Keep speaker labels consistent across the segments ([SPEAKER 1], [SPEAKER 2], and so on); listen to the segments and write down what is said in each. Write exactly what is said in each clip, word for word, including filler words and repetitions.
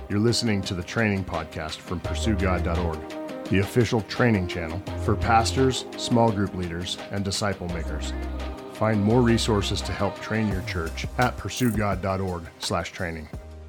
[SPEAKER 1] You're listening to the Training Podcast from pursue god dot org, the official training channel for pastors, small group leaders, and disciple makers. Find more resources to help train your church at pursue god dot org slash training.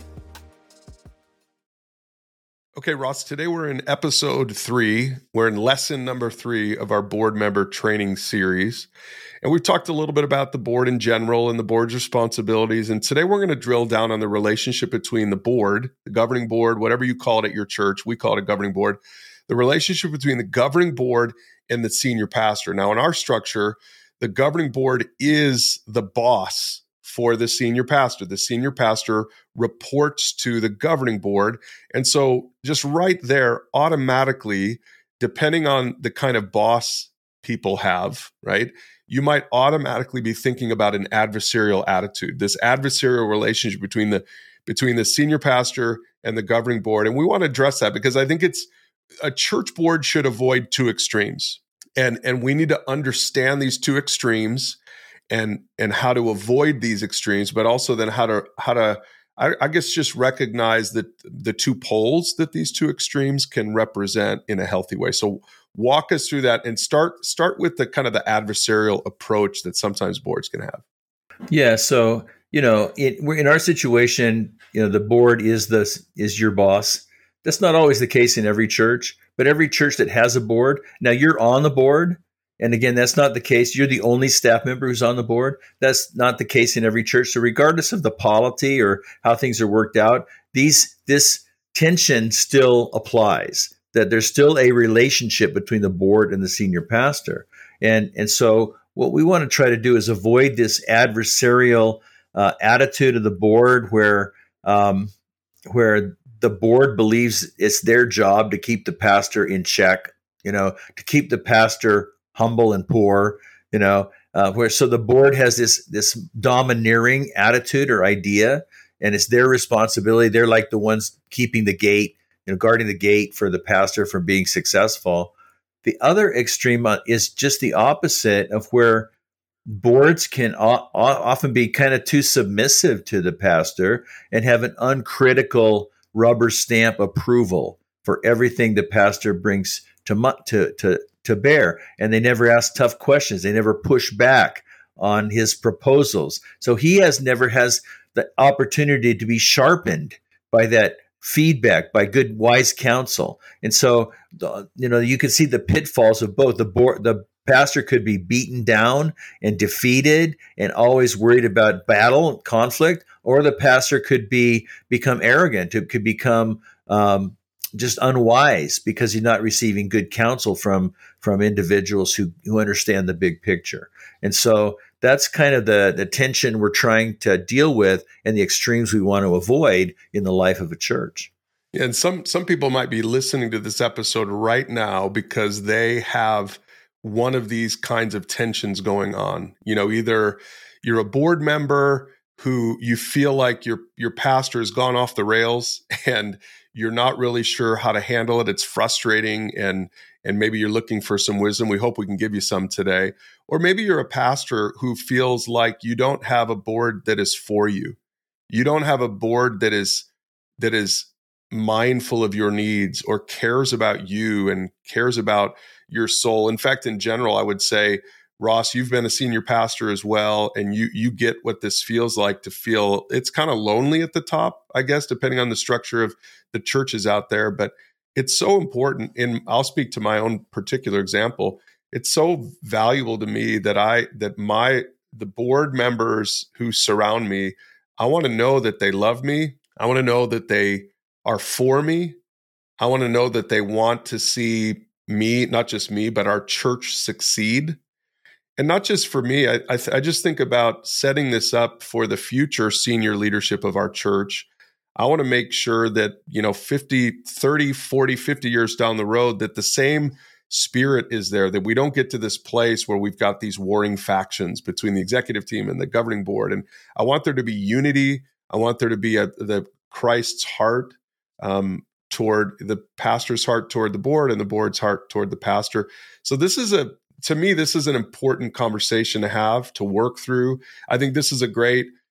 [SPEAKER 2] Okay, Ross, today we're in episode three. We're in lesson number three of our board member training series. And we've talked a little bit about the board in general and the board's responsibilities. And today we're going to drill down on the relationship between the board, the governing board, whatever you call it at your church. We call it a governing board. The relationship between the governing board and the senior pastor. Now, in our structure, the governing board is the boss for the senior pastor. The senior pastor reports to the governing board. And so just right there, automatically, depending on the kind of boss people have, right, you might automatically be thinking about an adversarial attitude, this adversarial relationship between the between the senior pastor and the governing board. And we want to address that because I think it's a church board should avoid two extremes. And, and we need to understand these two extremes and and how to avoid these extremes, but also then how to how to I, I guess just recognize that the two poles that these two extremes can represent in a healthy way. So walk us through that and start start with the kind of the adversarial approach that sometimes boards can have.
[SPEAKER 3] Yeah. So you know, it, we're in our situation. You know, the board is the is your boss. That's not always the case in every church, but every church that has a board. Now you're on the board. And again, that's not the case. You're the only staff member who's on the board. That's not the case in every church. So regardless of the polity or how things are worked out, these this tension still applies, that there's still a relationship between the board and the senior pastor. And, and so what we want to try to do is avoid this adversarial uh, attitude of the board where, um, where the board believes it's their job to keep the pastor in check, you know, to keep the pastor humble and poor, you know, uh, where so the board has this this domineering attitude or idea, and it's their responsibility. They're like the ones keeping the gate, you know, guarding the gate for the pastor from being successful. The other extreme is just the opposite of where boards can o- often be kind of too submissive to the pastor and have an uncritical rubber stamp approval for everything the pastor brings to to to. to bear, and they never ask tough questions. They never push back on his proposals. So he has never has the opportunity to be sharpened by that feedback, by good, wise counsel. And so, you know, you can see the pitfalls of both. The board, the pastor could be beaten down and defeated and always worried about battle, conflict, or the pastor could be become arrogant. It could become um, just unwise because he's not receiving good counsel from from individuals who, who understand the big picture. And so that's kind of the, the tension we're trying to deal with and the extremes we want to avoid in the life of a church.
[SPEAKER 2] Yeah, and some some people might be listening to this episode right now because they have one of these kinds of tensions going on. You know, either you're a board member who you feel like your your pastor has gone off the rails and you're not really sure how to handle it. It's frustrating, and and maybe you're looking for some wisdom. We hope we can give you some today. Or maybe you're a pastor who feels like you don't have a board that is for you. You don't have a board that is that is mindful of your needs or cares about you and cares about your soul. In fact, in general, I would say, Ross, you've been a senior pastor as well, and you you get what this feels like to feel it's kind of lonely at the top, I guess, depending on the structure of the churches out there. But it's so important, and I'll speak to my own particular example. It's so valuable to me that I that my the board members who surround me, I want to know that they love me. I want to know that they are for me. I want to know that they want to see me, not just me, but our church succeed. And not just for me, I, I, th- I just think about setting this up for the future senior leadership of our church. I want to make sure that, you know, fifty, thirty, forty, fifty years down the road, that the same spirit is there, that we don't get to this place where we've got these warring factions between the executive team and the governing board. And I want there to be unity. I want there to be a, the Christ's heart um, toward the pastor's heart toward the board and the board's heart toward the pastor. So this is a To me, this is an important conversation to have, to work through. I think this is a great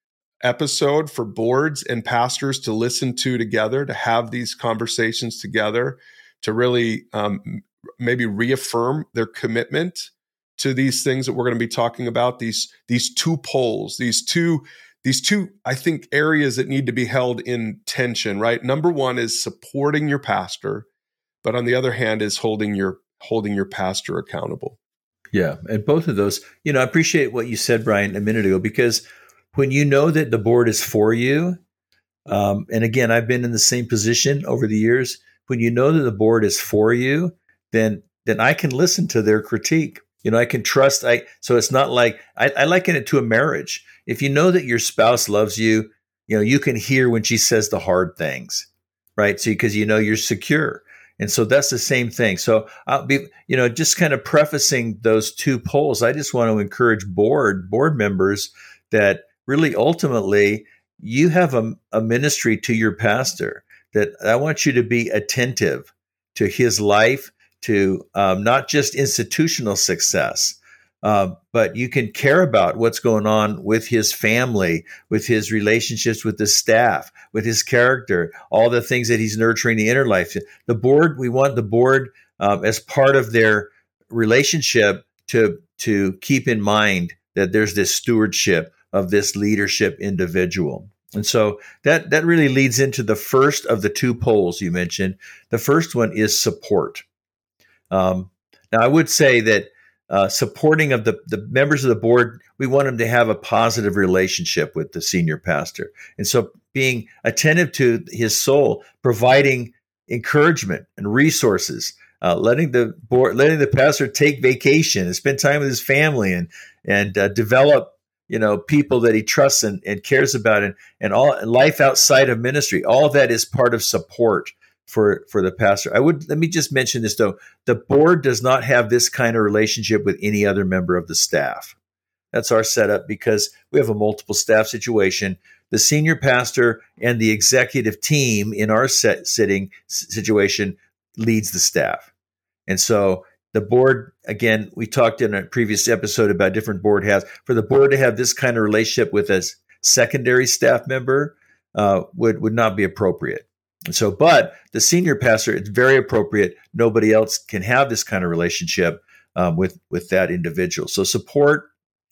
[SPEAKER 2] episode for boards and pastors to listen to together, to have these conversations together, to really um, maybe reaffirm their commitment to these things that we're going to be talking about, these these two poles, these two, these two, I think, areas that need to be held in tension, right? Number one is supporting your pastor, but on the other hand is holding your holding your pastor accountable.
[SPEAKER 3] Yeah, and both of those, you know, I appreciate what you said, Brian, a minute ago, because when you know that the board is for you, um, and again, I've been in the same position over the years, when you know that the board is for you, then then I can listen to their critique. You know, I can trust. I so it's not like I, I liken it to a marriage. If you know that your spouse loves you, you know, you can hear when she says the hard things, right? So because you know you're secure, and so that's the same thing. So I'll be, you know, just kind of prefacing those two poles. I just want to encourage board board members that really ultimately you have a, a ministry to your pastor. That I want you to be attentive to his life, to um, not just institutional success, uh, but you can care about what's going on with his family, with his relationships with the staff, with his character, all the things that he's nurturing the inner life. The board, we want the board um, as part of their relationship to to keep in mind that there's this stewardship of this leadership individual. And so that that really leads into the first of the two poles you mentioned. The first one is support. Um, now, I would say that uh, supporting of the, the members of the board, we want them to have a positive relationship with the senior pastor. And so being attentive to his soul, providing encouragement and resources, uh, letting the board, letting the pastor take vacation and spend time with his family and, and uh, develop you know, people that he trusts and, and cares about, and, and all life outside of ministry. All of that is part of support for, for the pastor. I would, let me just mention this though. The board does not have this kind of relationship with any other member of the staff. That's our setup because we have a multiple staff situation. The senior pastor and the executive team in our set sitting situation leads the staff. And so the board, again, we talked in a previous episode about different board has. For the board to have this kind of relationship with a secondary staff member uh, would, would not be appropriate. And so, but the senior pastor, it's very appropriate. Nobody else can have this kind of relationship um, with, with that individual. So support,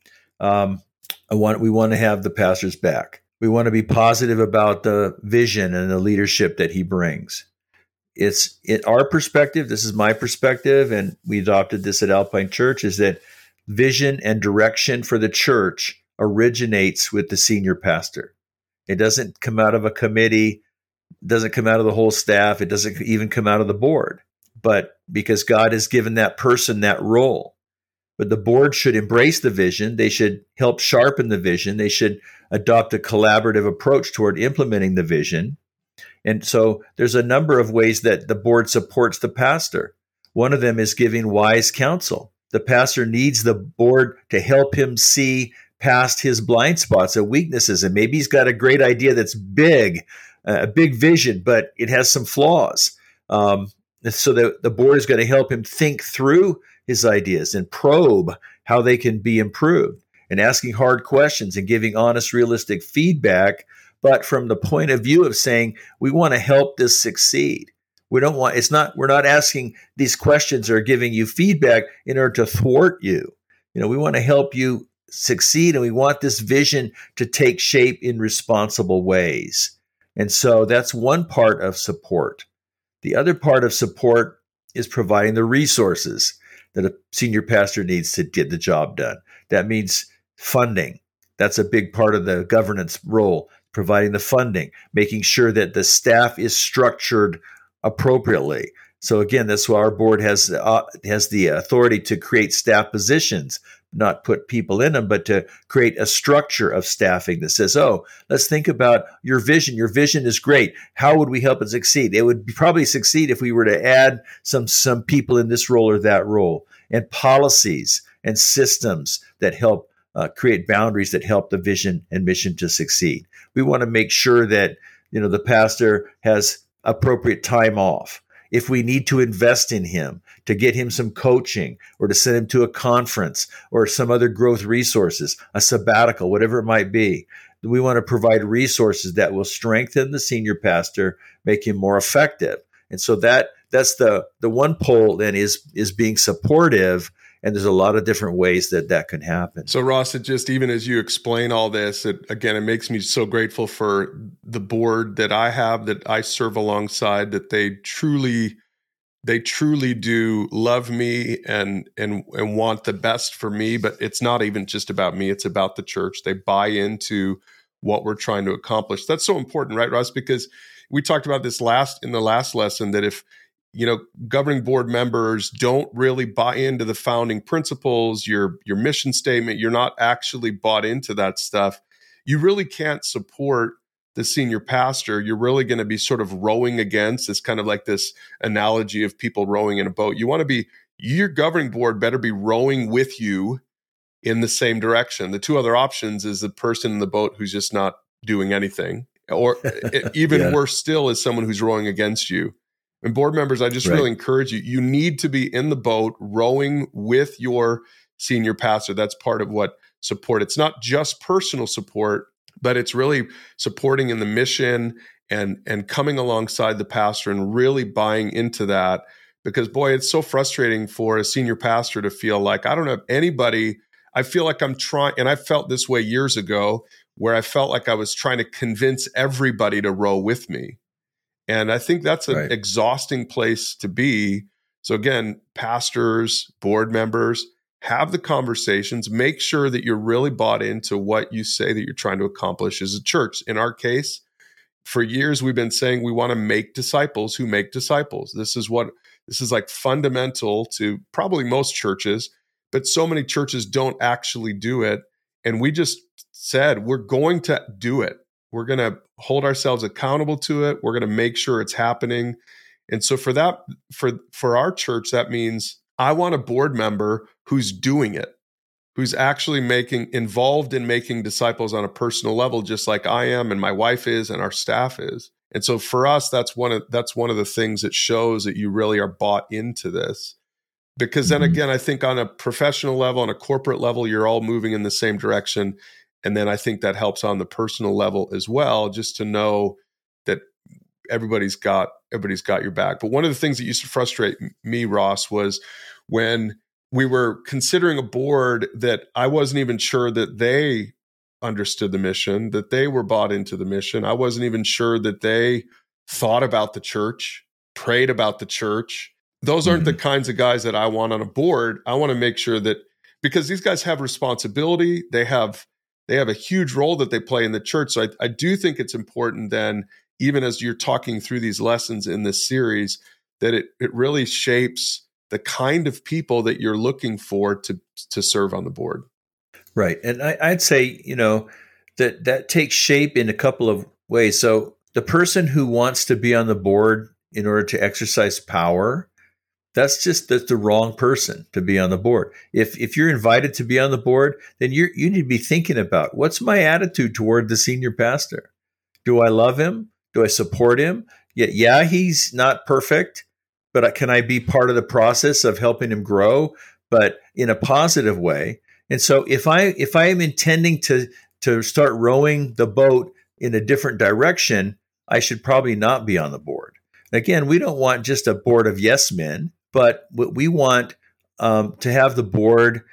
[SPEAKER 3] um, I want, we want to have the pastor's back. We want to be positive about the vision and the leadership that he brings. It's in our perspective, this is my perspective, and we adopted this at Alpine Church, is that vision and direction for the church originates with the senior pastor. It doesn't come out of a committee, doesn't come out of the whole staff, it doesn't even come out of the board, but because God has given that person that role. But the board should embrace the vision, they should help sharpen the vision, they should adopt a collaborative approach toward implementing the vision. And so there's a number of ways that the board supports the pastor. One of them is giving wise counsel. The pastor needs the board to help him see past his blind spots and weaknesses. And maybe he's got a great idea that's big, a big vision, but it has some flaws. Um, so the, the board is going to help him think through his ideas and probe how they can be improved, and asking hard questions and giving honest, realistic feedback, but from the point of view of saying, we want to help this succeed. We don't want, it's not, we're not asking these questions or giving you feedback in order to thwart you. You know, we want to help you succeed, and we want this vision to take shape in responsible ways. And so that's one part of support. The other part of support is providing the resources that a senior pastor needs to get the job done. That means funding. That's a big part of the governance role. Providing the funding, making sure that the staff is structured appropriately. So again, that's why our board has uh, has the authority to create staff positions, not put people in them, but to create a structure of staffing that says, oh, let's think about your vision. Your vision is great. How would we help it succeed? It would probably succeed if we were to add some, some people in this role or that role, and policies and systems that help uh, create boundaries that help the vision and mission to succeed. We want to make sure that, you know, the pastor has appropriate time off. If we need to invest in him to get him some coaching or to send him to a conference or some other growth resources, a sabbatical, whatever it might be, We want to provide resources that will strengthen the senior pastor, make him more effective. And so that that's the the one pole then is is being supportive. And there's a lot of different ways that that can happen.
[SPEAKER 2] So Ross, it just, even as you explain all this, it, again, it makes me so grateful for the board that I have, that I serve alongside, that they truly, they truly do love me and, and, and want the best for me. But it's not even just about me. It's about the church. They buy into what we're trying to accomplish. That's so important, right, Ross? Because we talked about this last in the last lesson, that if, you know, governing board members don't really buy into the founding principles, your your mission statement, you're not actually bought into that stuff, you really can't support the senior pastor. You're really going to be sort of rowing against. It's kind of like this analogy of people rowing in a boat. You want to be, your governing board better be rowing with you in the same direction. The two other options is the person in the boat who's just not doing anything, or even yeah. worse still is someone who's rowing against you. And board members, I just right. really encourage you, you need to be in the boat rowing with your senior pastor. That's part of what support. It's not just personal support, but it's really supporting in the mission and, and coming alongside the pastor and really buying into that. Because boy, it's so frustrating for a senior pastor to feel like, I don't have anybody, I feel like I'm trying, and I felt this way years ago, where I felt like I was trying to convince everybody to row with me. And I think that's an right. exhausting place to be. So again, pastors, board members, have the conversations, make sure that you're really bought into what you say that you're trying to accomplish as a church. In our case, for years, we've been saying we want to make disciples who make disciples. This is what, this is like fundamental to probably most churches, but so many churches don't actually do it. And we just said, we're going to do it. We're going to hold ourselves accountable to it. We're going to make sure it's happening. And so for that, for, for our church, that means I want a board member who's doing it, who's actually making, involved in making disciples on a personal level, just like I am and my wife is and our staff is. And so for us, that's one of, that's one of the things that shows that you really are bought into this. Because then again, I think on a professional level, on a corporate level, you're all moving in the same direction. And then I think that helps on the personal level as well, just to know that everybody's got everybody's got your back. But one of the things that used to frustrate me, Ross, was when we were considering a board that I wasn't even sure that they understood the mission, that they were bought into the mission. I wasn't even sure that they thought about the church, prayed about the church. Those aren't mm-hmm. the kinds of guys that I want on a board. I want to make sure that, because these guys have responsibility, they have They have a huge role that they play in the church. So I, I do think it's important then, even as you're talking through these lessons in this series, that it it really shapes the kind of people that you're looking for to to serve on the board.
[SPEAKER 3] Right. And I, I'd say, you know, that that takes shape in a couple of ways. So the person who wants to be on the board in order to exercise power, that's just that's the wrong person to be on the board. If if you're invited to be on the board, then you you need to be thinking about, what's my attitude toward the senior pastor? Do I love him? Do I support him? Yeah, yeah, he's not perfect, but can I be part of the process of helping him grow, but in a positive way? And so if I if I am intending to to start rowing the boat in a different direction, I should probably not be on the board. Again, we don't want just a board of yes men, but we want um, to have the board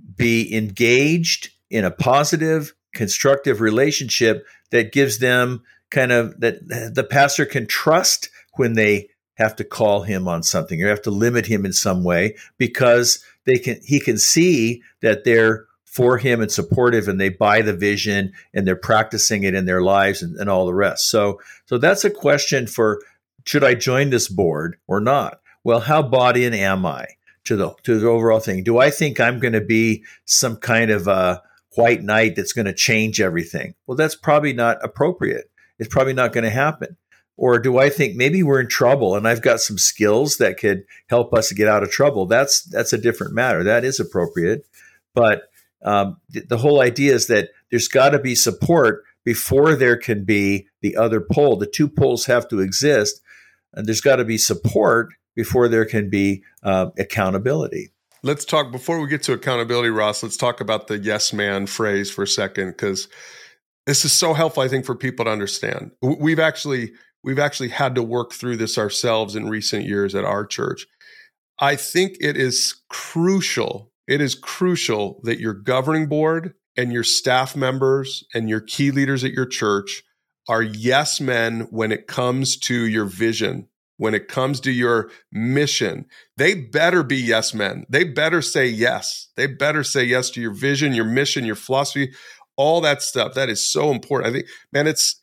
[SPEAKER 3] be engaged in a positive, constructive relationship that gives them kind of, that the pastor can trust when they have to call him on something or have to limit him in some way, because they can he can see that they're for him and supportive, and they buy the vision and they're practicing it in their lives and, and all the rest. So, so that's a question for, should I join this board or not? Well, how bought in am I to the to the overall thing? Do I think I'm going to be some kind of a white knight that's going to change everything? Well, that's probably not appropriate. It's probably not going to happen. Or do I think maybe we're in trouble and I've got some skills that could help us get out of trouble? That's that's a different matter. That is appropriate. But um, th- the whole idea is that there's got to be support before there can be the other pole. The two poles have to exist, and there's got to be support before there can be uh, accountability.
[SPEAKER 2] Let's talk, before we get to accountability, Ross, let's talk about the yes man phrase for a second, because This is so helpful, I think, for people to understand. We've actually we've actually had to work through this ourselves in recent years at our church. I think it is crucial. It is crucial that your governing board and your staff members and your key leaders at your church are yes men when it comes to your vision, when it comes to your mission. They better be yes men. They better say yes. They better say yes to your vision, your mission, your philosophy, all that stuff. That is so important. I think, man, it's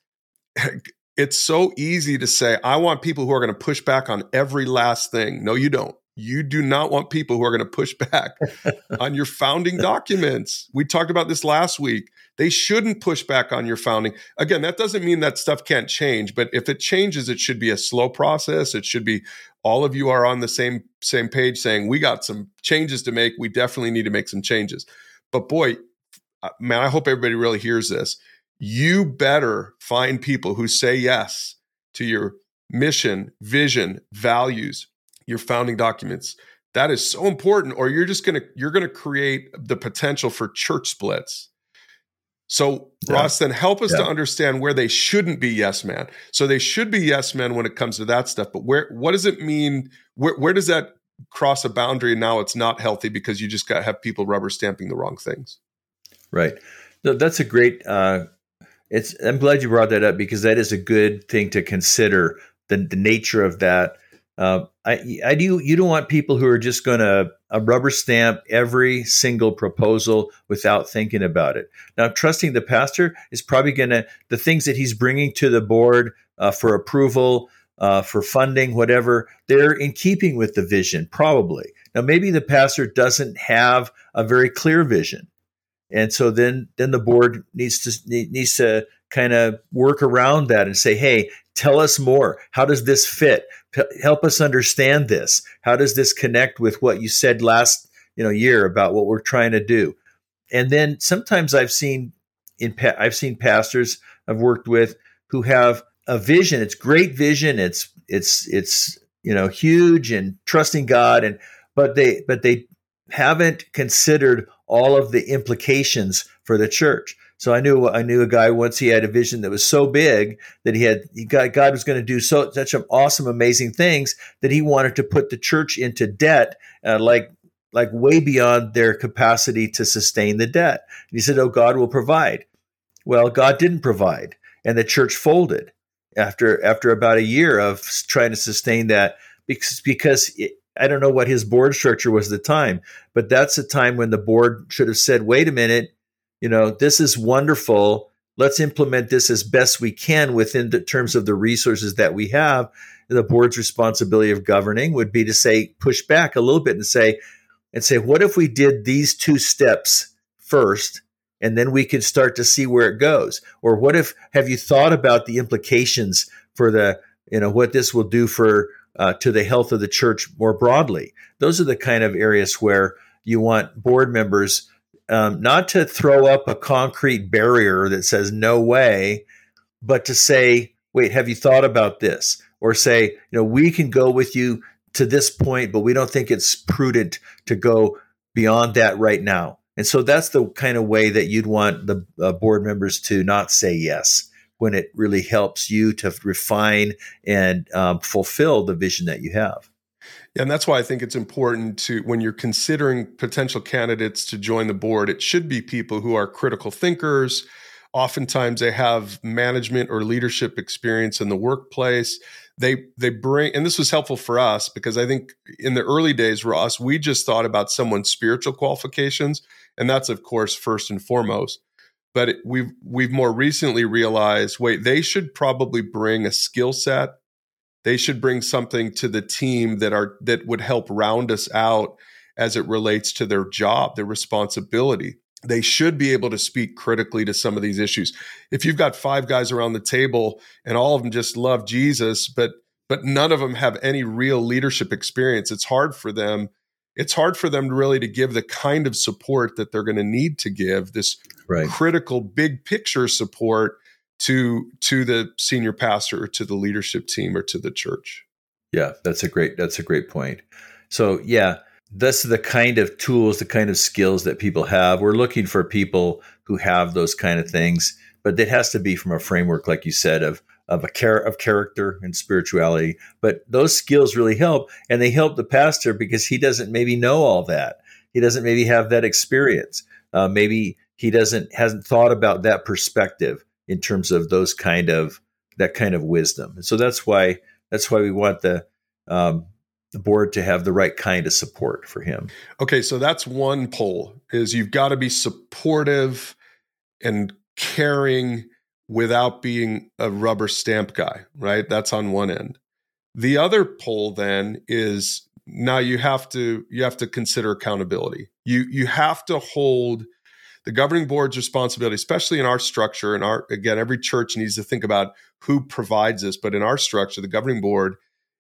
[SPEAKER 2] it's so easy to say, I want people who are going to push back on every last thing. No, you don't. You do not want people who are going to push back on your founding documents. We talked about this last week. They shouldn't push back on your founding. Again, that doesn't mean that stuff can't change, but if it changes, it should be a slow process. It should be all of you are on the same, same page saying, we got some changes to make. We definitely need to make some changes. But boy, man, I hope everybody really hears this. You better find people who say yes to your mission, vision, values, your founding documents. That is so important, or you're just going to, you're going to create the potential for church splits. So yeah. Ross, then help us yeah. to understand where they shouldn't be yes men. So they should be yes men when it comes to that stuff, but where, what does it mean? Where, where does that cross a boundary and now it's not healthy because you just got to have people rubber stamping the wrong things?
[SPEAKER 3] Right. No, that's a great, uh, it's, I'm glad you brought that up because that is a good thing to consider, the, the nature of that. Uh, I, I do. You don't want people who are just going to uh, rubber stamp every single proposal without thinking about it. Now, trusting the pastor is probably going to, the things that he's bringing to the board uh, for approval, uh, for funding, whatever, they're in keeping with the vision, probably. Now, maybe the pastor doesn't have a very clear vision. And so then, then the board needs to needs to kind of work around that and say, hey, tell us more. How does this fit? P- help us understand this. How does this connect with what you said last you know year about what we're trying to do? And then sometimes I've seen in pa- I've seen pastors I've worked with who have a vision. It's great vision. It's it's it's you know huge and trusting God, and but they but they haven't considered all of the implications for the church. So I knew I knew a guy once. He had a vision that was so big that he had he got, God was going to do so such awesome, amazing things that he wanted to put the church into debt, uh, like like way beyond their capacity to sustain the debt. And he said, "Oh, God will provide." Well, God didn't provide, and the church folded after after about a year of trying to sustain that because because. It, I don't know what his board structure was at the time, but that's a time when the board should have said, wait a minute, you know, this is wonderful. Let's implement this as best we can within the terms of the resources that we have. The board's responsibility of governing would be to say, push back a little bit and say, and say, what if we did these two steps first, and then we could start to see where it goes? Or what if, have you thought about the implications for the, you know, what this will do for Uh, to the health of the church more broadly? Those are the kind of areas where you want board members um, not to throw up a concrete barrier that says no way, but to say, wait, have you thought about this? Or say, you know, we can go with you to this point, but we don't think it's prudent to go beyond that right now. And so that's the kind of way that you'd want the uh, board members to not say yes, when it really helps you to refine and um, fulfill the vision that you have.
[SPEAKER 2] Yeah, and that's why I think it's important to, when you're considering potential candidates to join the board, it should be people who are critical thinkers. Oftentimes they have management or leadership experience in the workplace. They they bring, and this was helpful for us because I think in the early days, Ross, we just thought about someone's spiritual qualifications, and that's, of course, first and foremost. But it, we've we've more recently realized, wait, they should probably bring a skill set. They should bring something to the team that are that would help round us out as it relates to their job, their responsibility. They should be able to speak critically to some of these issues. If you've got five guys around the table and all of them just love Jesus, but but none of them have any real leadership experience, it's hard for them. It's hard for them to really to give the kind of support that they're going to need to give, this right. critical big picture support to to the senior pastor or to the leadership team or to the church.
[SPEAKER 3] Yeah, that's a great that's a great point. So yeah, that's the kind of tools, the kind of skills that people have. We're looking for people who have those kind of things. but it has to be from a framework, like you said, of of a char- of character and spirituality. But those skills really help, and they help the pastor because he doesn't maybe know all that. He doesn't maybe have that experience. Uh, maybe he doesn't hasn't thought about that perspective in terms of those kind of that kind of wisdom. And so that's why that's why we want the um, the board to have the right kind of support for him.
[SPEAKER 2] Okay, so that's one pull, is you've got to be supportive and caring without being a rubber stamp guy, right? That's on one end. The other pull then is now you have to you have to consider accountability. You you have to hold the governing board's responsibility, especially in our structure. And our again, every church needs to think about who provides this, but in our structure, the governing board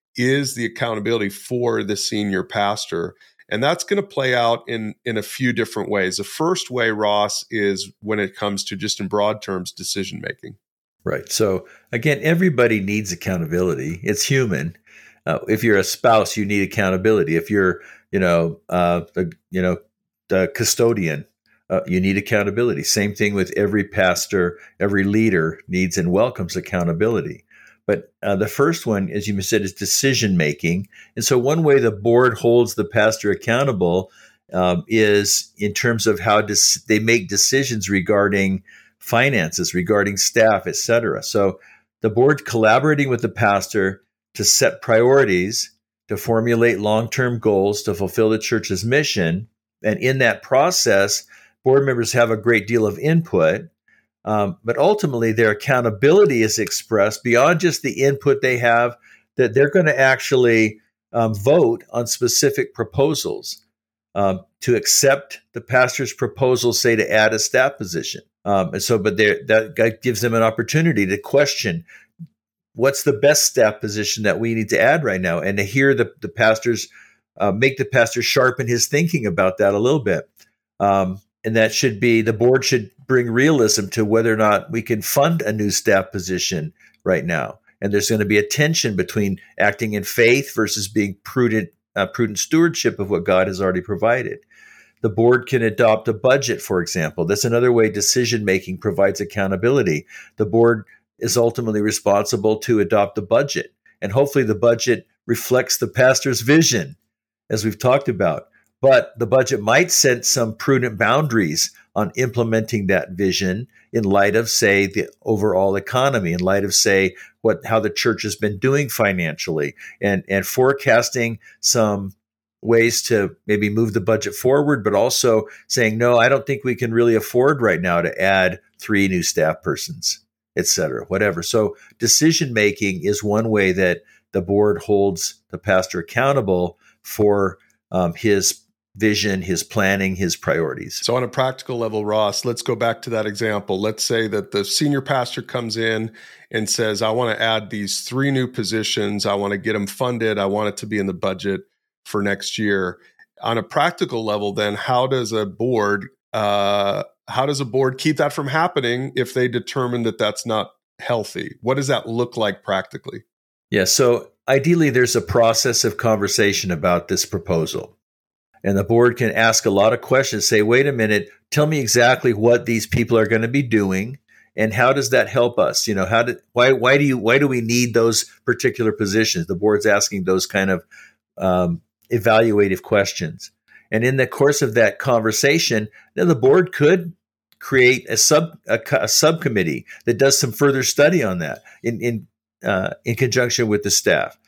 [SPEAKER 2] is the accountability for the senior pastor. And that's going to play out in, in a few different ways. The first way, Ross, is when it comes to, just in broad terms, decision-making.
[SPEAKER 3] Right. So again, everybody needs accountability. It's human. Uh, if you're a spouse, you need accountability. If you're, you know, uh, the, you know, the custodian, uh, you need accountability. Same thing with every pastor, every leader needs and welcomes accountability. But uh, the first one, as you said, is decision-making. And so one way the board holds the pastor accountable um, is in terms of how dis- they make decisions regarding finances, regarding staff, et cetera. So the board collaborating with the pastor to set priorities, to formulate long-term goals, to fulfill the church's mission. And in that process, board members have a great deal of input. Um, but ultimately, their accountability is expressed beyond just the input they have, that they're going to actually um, vote on specific proposals um, to accept the pastor's proposal, say, to add a staff position. Um, and so, but that gives them an opportunity to question what's the best staff position that we need to add right now, and to hear the, the pastors, uh, make the pastor sharpen his thinking about that a little bit. Um, and that should be, the board should bring realism to whether or not we can fund a new staff position right now. And there's going to be a tension between acting in faith versus being prudent, uh, prudent stewardship of what God has already provided. The board can adopt a budget, for example. That's another way decision-making provides accountability. The board is ultimately responsible to adopt a budget. And hopefully the budget reflects the pastor's vision, as we've talked about. But the budget might set some prudent boundaries on implementing that vision in light of, say, the overall economy, in light of, say, what how the church has been doing financially, and, and forecasting some ways to maybe move the budget forward, but also saying, no, I don't think we can really afford right now to add three new staff persons, et cetera, whatever. So decision-making is one way that the board holds the pastor accountable for um, his vision, his planning, his priorities.
[SPEAKER 2] So on a practical level, Ross, let's go back to that example. Let's say that the senior pastor comes in and says, I want to add these three new positions. I want to get them funded. I want it to be in the budget for next year. On a practical level, then, how does a board, uh, how does a board keep that from happening if they determine that that's not healthy? What does that look like practically?
[SPEAKER 3] Yeah, so ideally, there's a process of conversation about this proposal. And the board can ask a lot of questions, say, wait a minute, tell me exactly what these people are going to be doing, and how does that help us? You know, how did why why do you why do we need those particular positions? The board's asking those kind of um, evaluative questions. And in the course of that conversation, then the board could create a sub a, a subcommittee that does some further study on that in in uh, in conjunction with the staff.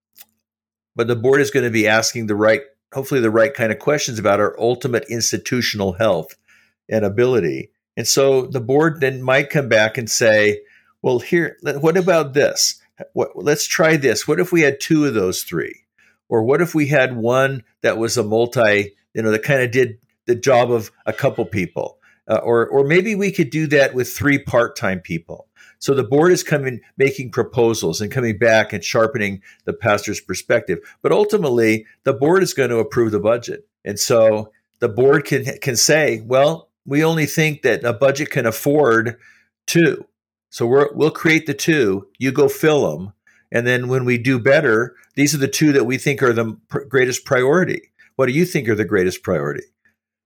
[SPEAKER 3] But the board is going to be asking the right hopefully the right kind of questions about our ultimate institutional health and ability. And so the board then might come back and say, well, here, what about this? What, let's try this. What if we had two of those three? Or what if we had one that was a multi, you know, that kind of did the job of a couple people? Uh, or, or maybe we could do that with three part-time people. So the board is coming, making proposals and coming back and sharpening the pastor's perspective. But ultimately, the board is going to approve the budget. And so the board can can say, well, we only think that a budget can afford two. So we're, we'll create the two, you go fill them. And then when we do better, these are the two that we think are the pr- greatest priority. What do you think are the greatest priority?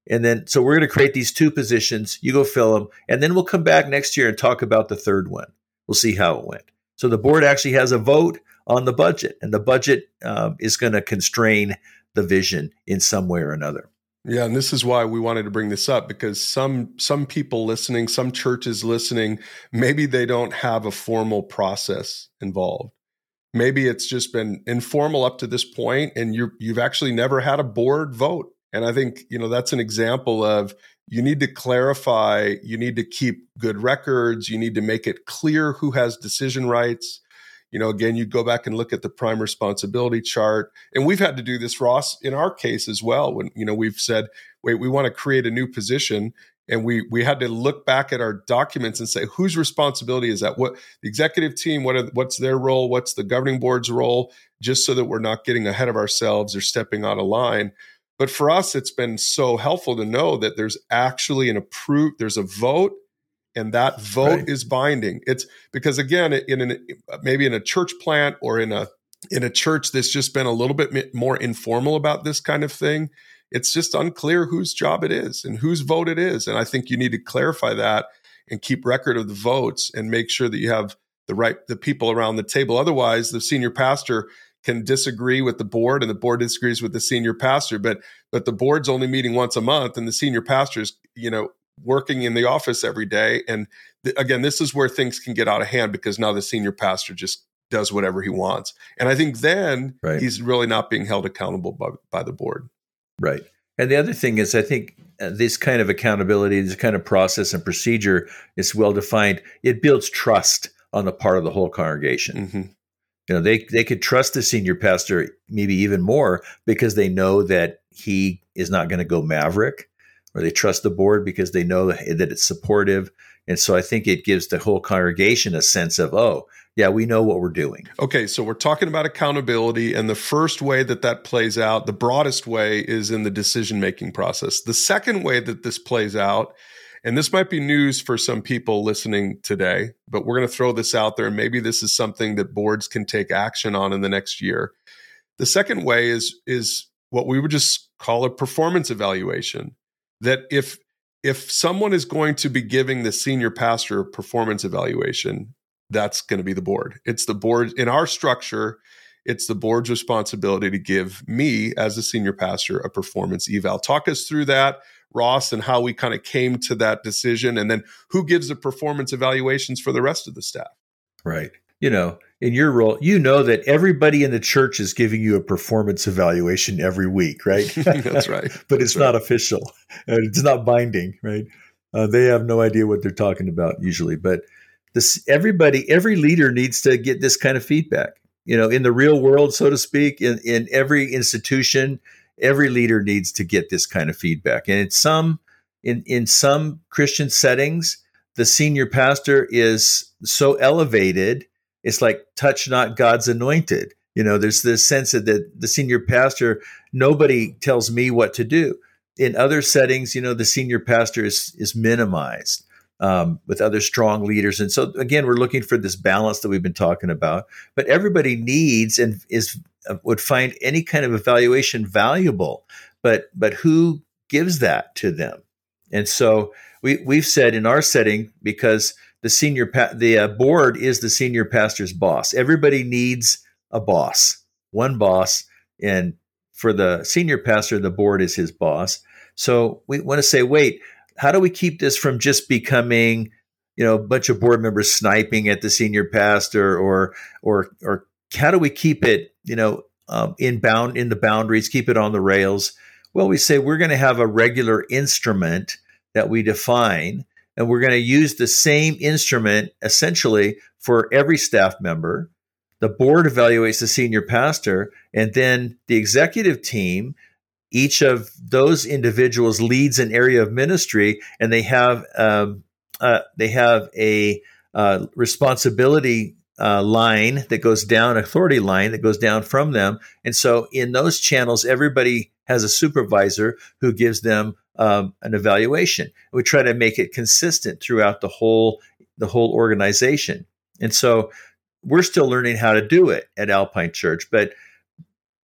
[SPEAKER 3] And then, so we're going to create these two positions. You go fill them. And then we'll come back next year and talk about the third one. We'll see how it went. So the board actually has a vote on the budget, and the budget um, is going to constrain the vision in some way or another.
[SPEAKER 2] Yeah, and this is why we wanted to bring this up, because some some people listening, some churches listening, maybe they don't have a formal process involved. Maybe it's just been informal up to this point, and you you've actually never had a board vote. And I think, you know, that's an example of you need to clarify, you need to keep good records, you need to make it clear who has decision rights. You know, again, you go back and look at the prime responsibility chart. And we've had to do this, Ross, in our case as well. When, you know, we've said, wait, we want to create a new position. And we we had to look back at our documents and say, whose responsibility is that? What the executive team, what are, what's their role? What's the governing board's role? Just so that we're not getting ahead of ourselves or stepping out of line. But for us, it's been so helpful to know that there's actually an approved, there's a vote. And that vote right. is binding. It's because, again, in an, maybe in a church plant or in a in a church that's just been a little bit more informal about this kind of thing, it's just unclear whose job it is and whose vote it is. And I think you need to clarify that and keep record of the votes and make sure that you have the right the people around the table. Otherwise, the senior pastor can disagree with the board and the board disagrees with the senior pastor. But but the board's only meeting once a month, and the senior pastor's, you know, working in the office every day. And th- again, this is where things can get out of hand, because now the senior pastor just does whatever he wants. And I think then right. he's really not being held accountable by, by the board.
[SPEAKER 3] Right. And the other thing is, I think uh, this kind of accountability, this kind of process and procedure is well defined. It builds trust on the part of the whole congregation. Mm-hmm. You know, they, they could trust the senior pastor maybe even more because they know that he is not going to go maverick, or they trust the board because they know that it's supportive. And so I think it gives the whole congregation a sense of, oh, yeah, we know what we're doing.
[SPEAKER 2] Okay, so we're talking about accountability, and the first way that that plays out, the broadest way, is in the decision-making process. The second way that this plays out, and this might be news for some people listening today, but we're going to throw this out there, and maybe this is something that boards can take action on in the next year. The second way is, is what we would just call a performance evaluation. That if if someone is going to be giving the senior pastor a performance evaluation, that's going to be the board. It's the board in our structure. It's the board's responsibility to give me as a senior pastor a performance eval. Talk us through that, Ross, and how we kind of came to that decision, and then who gives the performance evaluations for the rest of the staff.
[SPEAKER 3] Right. You know, in your role, you know that everybody in the church is giving you a performance evaluation every week, right?
[SPEAKER 2] That's right.
[SPEAKER 3] But it's
[SPEAKER 2] That's
[SPEAKER 3] not
[SPEAKER 2] right.
[SPEAKER 3] official. It's not binding, right? Uh, they have no idea what they're talking about usually. But this, everybody, every leader needs to get this kind of feedback. You know, in the real world, so to speak, in, in every institution, every leader needs to get this kind of feedback. And in some, in, in some Christian settings, the senior pastor is so elevated, it's like touch not God's anointed. You know, there's this sense that the, the senior pastor, nobody tells me what to do. In other settings, you know, the senior pastor is is minimized um, with other strong leaders. And so, again, we're looking for this balance that we've been talking about. But everybody needs and is uh, would find any kind of evaluation valuable. But but who gives that to them? And so we we've said in our setting, because the senior pa- the uh, board is the senior pastor's boss. Everybody needs a boss, one boss, and for the senior pastor, the board is his boss. So we want to say, wait, how do we keep this from just becoming, you know, a bunch of board members sniping at the senior pastor, or or or how do we keep it, you know, um, in bound in the boundaries, keep it on the rails? Well, we say we're going to have a regular instrument that we define. And we're going to use the same instrument essentially for every staff member. The board evaluates the senior pastor, and then the executive team, each of those individuals leads an area of ministry, and they have um, uh, they have a uh, responsibility uh, line that goes down, authority line that goes down from them. And so in those channels, everybody has a supervisor who gives them um, an evaluation. We try to make it consistent throughout the whole the whole organization. And so we're still learning how to do it at Alpine Church, but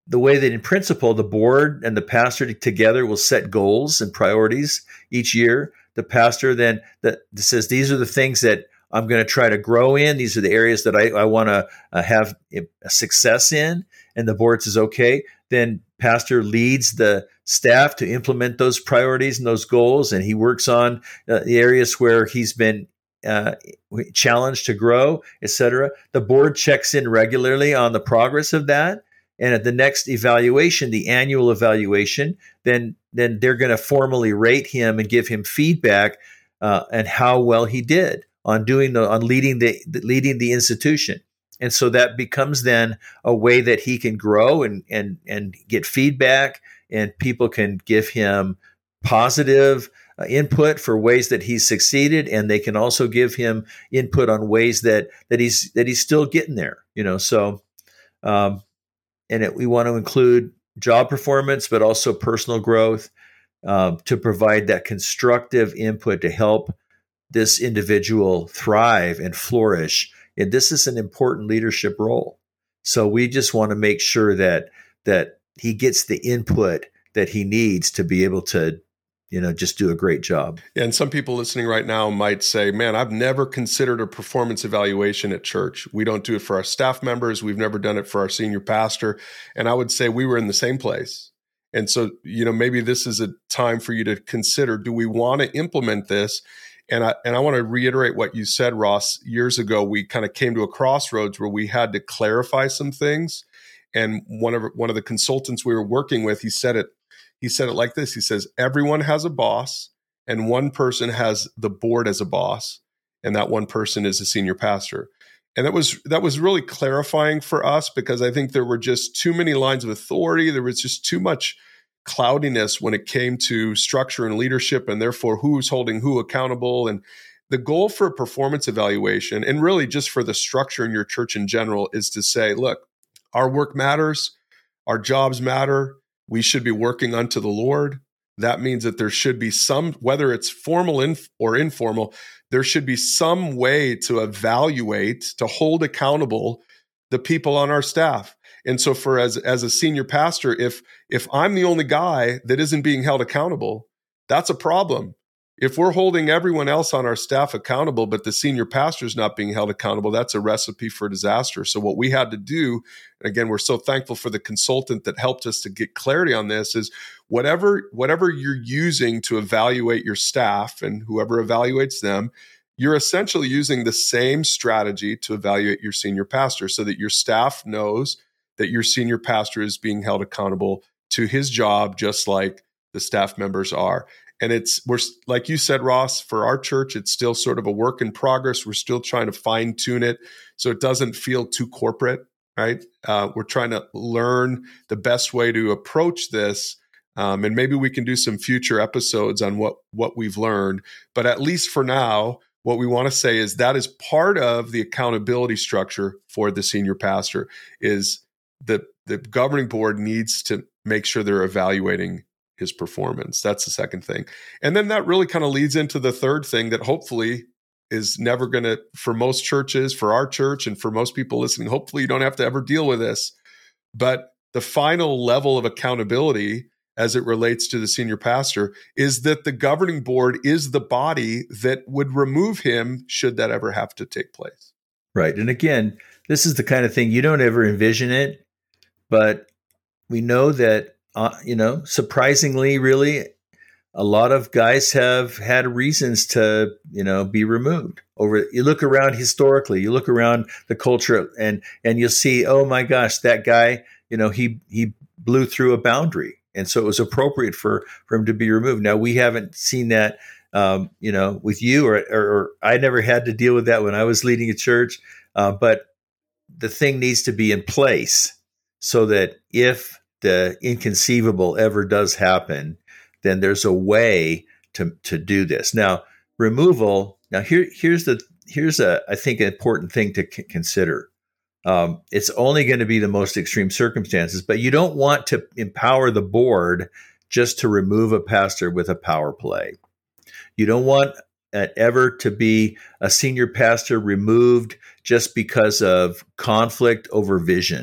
[SPEAKER 3] the way that in principle, the board and the pastor together will set goals and priorities each year. The pastor then that says, these are the things that I'm going to try to grow in. These are the areas that I, I want to uh, have a success in. And the board says, okay, then pastor leads the staff to implement those priorities and those goals. And he works on uh, the areas where he's been uh, challenged to grow, et cetera. The board checks in regularly on the progress of that. And at the next evaluation, the annual evaluation, then, then they're going to formally rate him and give him feedback uh, and how well he did on doing the on leading the leading the institution. And so that becomes then a way that he can grow and and and get feedback, and people can give him positive uh, input for ways that he's succeeded, and they can also give him input on ways that that he's that he's still getting there. You know, so um, and it, we want to include job performance, but also personal growth um, to provide that constructive input to help this individual thrive and flourish. And this is an important leadership role. So we just want to make sure that that he gets the input that he needs to be able to, you know, just do a great job.
[SPEAKER 2] And some people listening right now might say, man, I've never considered a performance evaluation at church. We don't do it for our staff members. We've never done it for our senior pastor. And I would say we were in the same place. And so, you know, maybe this is a time for you to consider, do we want to implement this? And I and I want to reiterate what you said, Ross. Years ago, we kind of came to a crossroads where we had to clarify some things. And one of one of the consultants we were working with, he said it. He said it like this. He says, everyone has a boss, and one person has the board as a boss, and that one person is a senior pastor. And that was that was really clarifying for us, because I think there were just too many lines of authority. There was just too much cloudiness when it came to structure and leadership, and therefore who's holding who accountable. And the goal for a performance evaluation, and really just for the structure in your church in general, is to say, look, our work matters, our jobs matter, we should be working unto the Lord. That means that there should be some, whether it's formal or informal, there should be some way to evaluate, to hold accountable the people on our staff. And so for as as a senior pastor, if if I'm the only guy that isn't being held accountable, that's a problem. If we're holding everyone else on our staff accountable, but the senior pastor is not being held accountable, that's a recipe for disaster. So what we had to do, and again, we're so thankful for the consultant that helped us to get clarity on this, is whatever whatever you're using to evaluate your staff and whoever evaluates them, you're essentially using the same strategy to evaluate your senior pastor, so that your staff knows that your senior pastor is being held accountable to his job, just like the staff members are. And it's, we're like you said, Ross, for our church, it's still sort of a work in progress. We're still trying to fine tune it so it doesn't feel too corporate, right? Uh, we're trying to learn the best way to approach this. Um, and maybe we can do some future episodes on what, what we've learned. But at least for now, what we want to say is that is part of the accountability structure for the senior pastor, is the, the governing board needs to make sure they're evaluating his performance. That's the second thing. And then that really kind of leads into the third thing that hopefully is never going to, for most churches, for our church, and for most people listening, hopefully you don't have to ever deal with this. But the final level of accountability as it relates to the senior pastor is that the governing board is the body that would remove him should that ever have to take place.
[SPEAKER 3] Right. And again, this is the kind of thing you don't ever envision it, but we know that, uh, you know, surprisingly, really, a lot of guys have had reasons to, you know, be removed. Over, you look around historically, you look around the culture, and and you'll see, oh my gosh, that guy, you know, he he blew through a boundary, and so it was appropriate for for him to be removed. Now we haven't seen that, um, you know, with you, or, or or I never had to deal with that when I was leading a church, uh, but the thing needs to be in place so that if the inconceivable ever does happen, then there's a way to to do this. Now, removal. Now, here here's the here's a I think an important thing to c- consider. Um, it's only going to be the most extreme circumstances, but you don't want to empower the board just to remove a pastor with a power play. You don't want uh, ever to be a senior pastor removed just because of conflict over vision,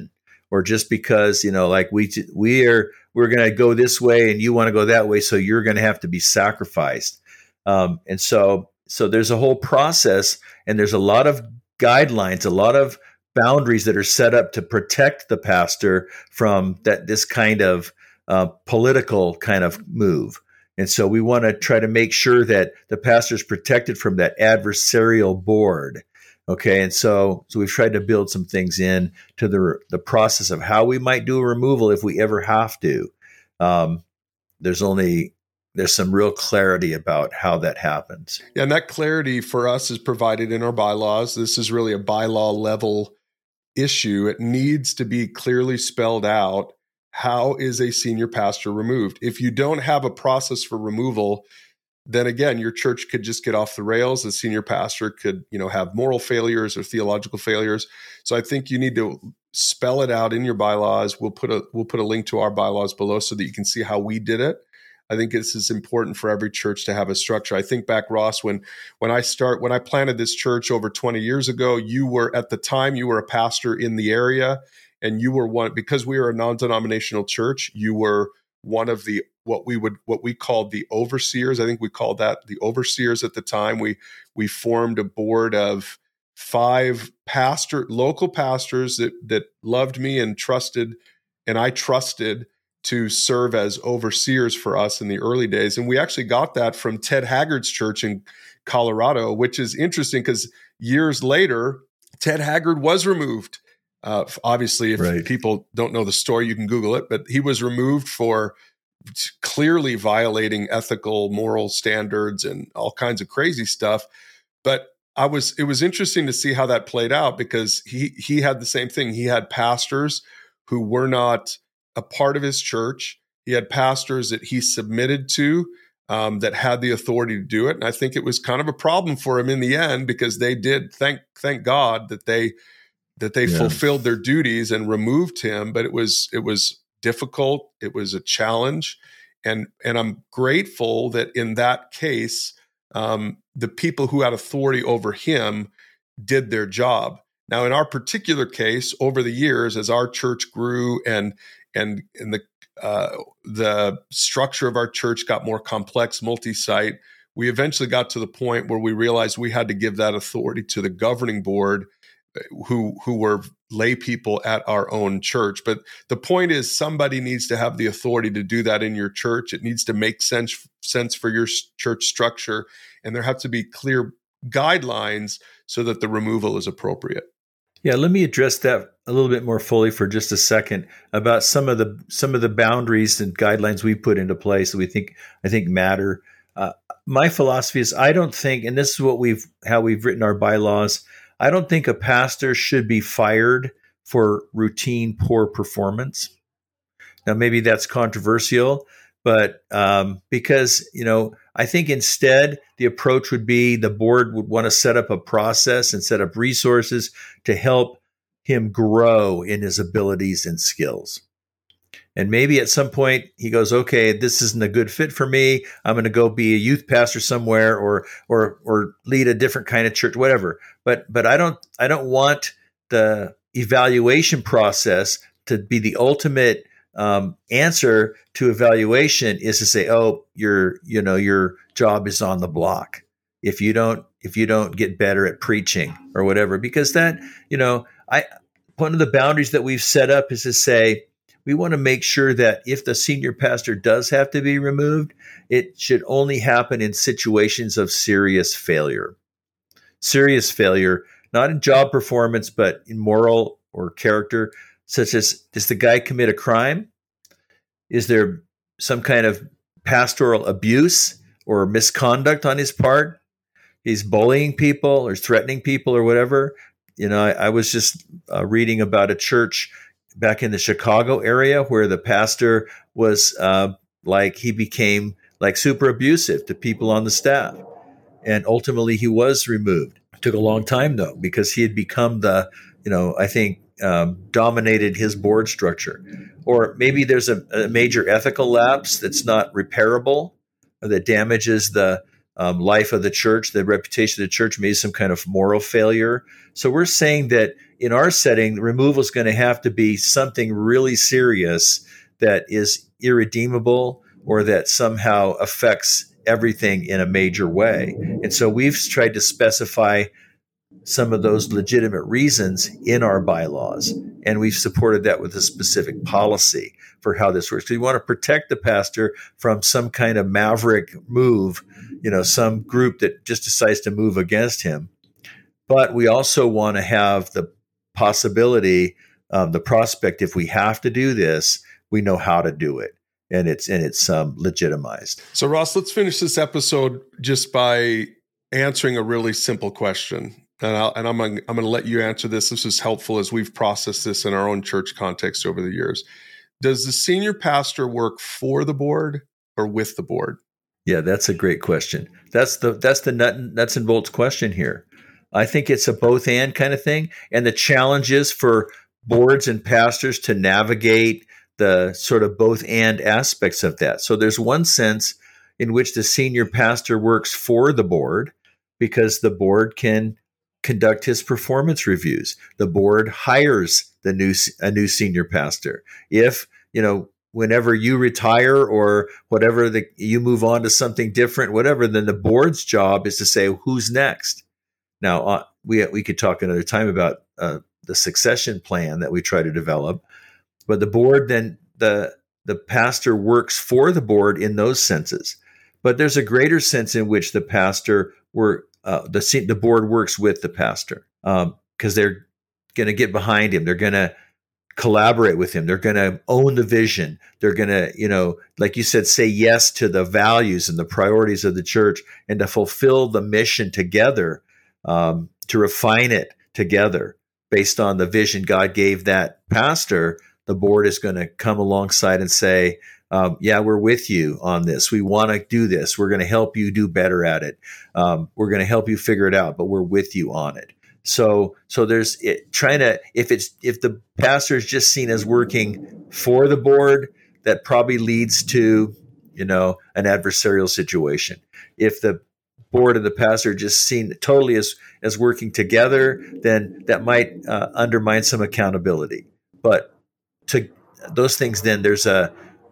[SPEAKER 3] or just because, you know, like we we are we're going to go this way and you want to go that way, so you're going to have to be sacrificed. Um, and so so there's a whole process, and there's a lot of guidelines, a lot of boundaries that are set up to protect the pastor from that this kind of uh, political kind of move. And so we want to try to make sure that the pastor is protected from that adversarial board. Okay, and so so we've tried to build some things in to the the process of how we might do a removal if we ever have to. Um, there's only there's some real clarity about how that happens.
[SPEAKER 2] Yeah, and that clarity for us is provided in our bylaws. This is really a bylaw level issue. It needs to be clearly spelled out. How is a senior pastor removed? If you don't have a process for removal, then again, your church could just get off the rails. The senior pastor could, you know, have moral failures or theological failures. So I think you need to spell it out in your bylaws. We'll put a we'll put a link to our bylaws below so that you can see how we did it. I think this is important for every church to have a structure. I think back, Ross, when when I start when I planted this church over twenty years ago, you were at the time you were a pastor in the area, and you were one because we were a non-denominational church. You were one of the what we would what we called the overseers. I think we called that the overseers at the time. We we formed a board of five pastor local pastors that that loved me and trusted, and I trusted to serve as overseers for us in the early days. And we actually got that from Ted Haggard's church in Colorado, which is interesting because years later, Ted Haggard was removed. Uh, obviously, if right. people don't know the story, you can Google it, but he was removed for clearly violating ethical, moral standards and all kinds of crazy stuff. But I was, it was interesting to see how that played out because he, he had the same thing. He had pastors who were not a part of his church. He had pastors that he submitted to um, that had the authority to do it. And I think it was kind of a problem for him in the end because they did, thank thank God that they that they yeah. fulfilled their duties and removed him. But it was it was difficult. It was a challenge. And, and I'm grateful that in that case, um, the people who had authority over him did their job. Now, in our particular case, over the years, as our church grew and and and the uh, the structure of our church got more complex, multi-site, we eventually got to the point where we realized we had to give that authority to the governing board, who who were lay people at our own church. But the point is, somebody needs to have the authority to do that in your church. It needs to make sense sense for your church structure, and there have to be clear guidelines so that the removal is appropriate.
[SPEAKER 3] Yeah, let me address that a little bit more fully for just a second about some of the some of the boundaries and guidelines we put into place that we think I think matter. Uh, my philosophy is I don't think, and this is what we've how we've written our bylaws, I don't think a pastor should be fired for routine poor performance. Now, maybe that's controversial, but um, because, you know, I think instead the approach would be the board would want to set up a process and set up resources to help him grow in his abilities and skills. And maybe at some point he goes, okay, this isn't a good fit for me. I'm going to go be a youth pastor somewhere or or or lead a different kind of church, whatever. But but I don't I don't want the evaluation process to be the ultimate um, answer to evaluation is to say, oh, your you know your job is on the block if you don't if you don't get better at preaching or whatever. Because that, you know, I one of the boundaries that we've set up is to say, we want to make sure that if the senior pastor does have to be removed, it should only happen in situations of serious failure. Serious failure, not in job performance, but in moral or character, such as, does the guy commit a crime? Is there some kind of pastoral abuse or misconduct on his part? He's bullying people or threatening people or whatever. You know, I, I was just uh, reading about a church back in the Chicago area where the pastor was uh, like, he became like super abusive to people on the staff. And ultimately he was removed. It took a long time though, because he had become the, you know, I think um, dominated his board structure. Or maybe there's a, a major ethical lapse that's not repairable or that damages the um, life of the church, the reputation of the church, maybe some kind of moral failure. So we're saying that in our setting, removal is going to have to be something really serious that is irredeemable or that somehow affects everything in a major way. And so we've tried to specify some of those legitimate reasons in our bylaws, and we've supported that with a specific policy for how this works. We want to protect the pastor from some kind of maverick move, you know, some group that just decides to move against him. But we also want to have the possibility, um, the prospect, if we have to do this, we know how to do it, and it's and it's um, legitimized.
[SPEAKER 2] So, Ross, let's finish this episode just by answering a really simple question. And, I'll, and I'm I'm going to let you answer this. This is helpful as we've processed this in our own church context over the years. Does the senior pastor work for the board or with the board?
[SPEAKER 3] Yeah, that's a great question. That's the that's the nut, nuts and bolts question here. I think it's a both and kind of thing. And the challenge is for boards and pastors to navigate the sort of both and aspects of that. So there's one sense in which the senior pastor works for the board because the board can conduct his performance reviews. The board hires the new a new senior pastor. If, you know, whenever you retire or whatever, the, you move on to something different, whatever, then the board's job is to say, who's next? Now, uh, we we could talk another time about uh, the succession plan that we try to develop, but the board then, the the pastor works for the board in those senses. But there's a greater sense in which the pastor work, uh, the the board works with the pastor because um, they're going to get behind him. They're going to collaborate with him. They're going to own the vision. They're going to, you know, like you said, say yes to the values and the priorities of the church and to fulfill the mission together, um, to refine it together based on the vision God gave that pastor. The board is going to come alongside and say, um, yeah, we're with you on this. We want to do this. We're going to help you do better at it. Um, we're going to help you figure it out, but we're with you on it. So, so there's it, trying to, if it's, if the pastor is just seen as working for the board, that probably leads to, you know, an adversarial situation. If the board and the pastor are just seen totally as, as working together, then that might uh, undermine some accountability. But to those things, then there's a,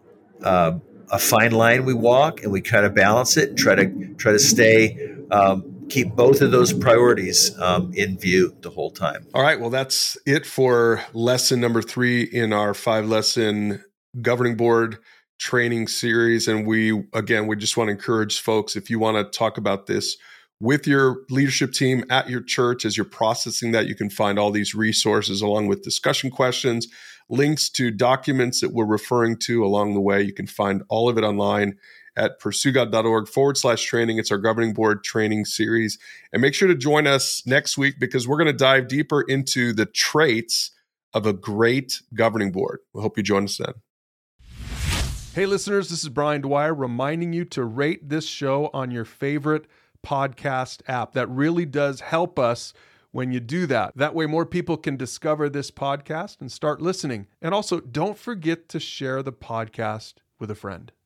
[SPEAKER 3] uh, a fine line we walk, and we kind of balance it and try to try to stay, um, keep both of those priorities um, in view the whole time.
[SPEAKER 2] All right. Well, that's it for lesson number three in our five lesson governing board training series. And we, again, we just want to encourage folks, if you want to talk about this with your leadership team at your church, as you're processing that, you can find all these resources along with discussion questions, links to documents that we're referring to along the way. You can find all of it online at pursuegod.org forward slash training. It's our governing board training series. And make sure to join us next week because we're going to dive deeper into the traits of a great governing board. We hope you join us then.
[SPEAKER 4] Hey, listeners, this is Brian Dwyer reminding you to rate this show on your favorite podcast app. That really does help us when you do that. That way more people can discover this podcast and start listening. And also, don't forget to share the podcast with a friend.